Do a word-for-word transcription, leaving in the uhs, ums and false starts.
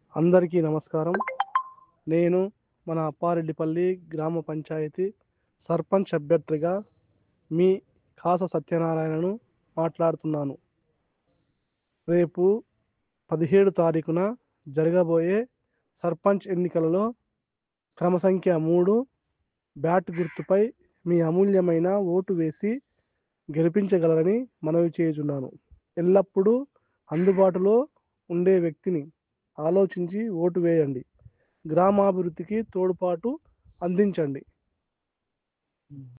అందరికీ నమస్కారం. నేను మన అప్పారెడ్డిపల్లి గ్రామ పంచాయతీ సర్పంచ్ అభ్యర్థిగా మీ కాస సత్యనారాయణను మాట్లాడుతున్నాను. రేపు పదిహేడు తారీఖున జరగబోయే సర్పంచ్ ఎన్నికలలో క్రమ సంఖ్య మూడు బ్యాట్ గుర్తుపై మీ అమూల్యమైన ఓటు వేసి గెలిపించగలరని మనవి చేయుచున్నాను. ఎల్లప్పుడూ అందుబాటులో ఉండే వ్యక్తిని ఆలోచించి ఓటు వేయండి. గ్రామాభివృద్ధికి తోడ్పాటు అందించండి.